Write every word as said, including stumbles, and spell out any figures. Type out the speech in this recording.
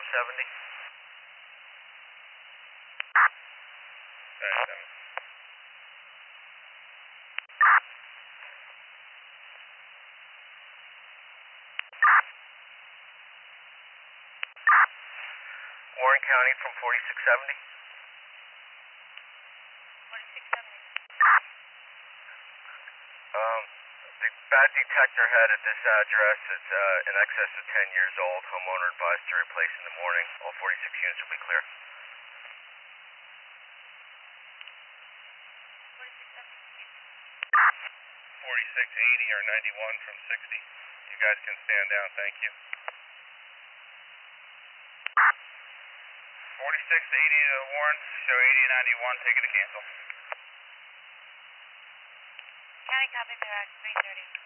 from seventy. Alright, um, Warren County from forty-six seventy. forty-six seventy. Um, the bad detector head at this address is uh, in excess of ten years old. Homeowner advised to replace in the morning. All forty-six units will be clear. forty-six seventy. forty-six eighty or ninety-one from sixty. You guys can stand down, thank you. forty-six eighty to Warren, show eighty and ninety-one, taking a cancel. County copy, Mirac, three thirty.